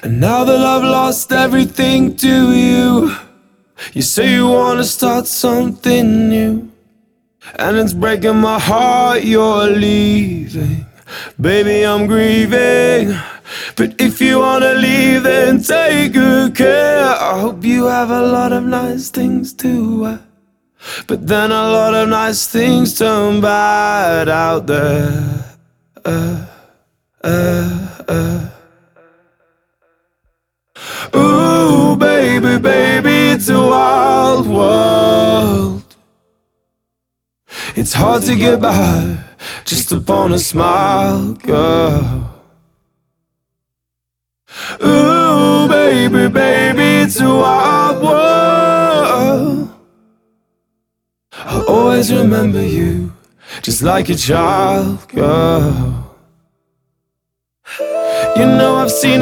And now that I've lost everything to you, you say you wanna start something new. And it's breaking my heart you're leaving. Baby, I'm grieving. But if you wanna leave, then take good care. I hope you have a lot of nice things to wear, but then a lot of nice things turn bad out there. Ooh, baby, baby, it's a wild world. It's hard to get by just upon a smile, girl. Ooh, baby, baby, it's a wild world. I'll always remember you, just like a child, girl. You know I've seen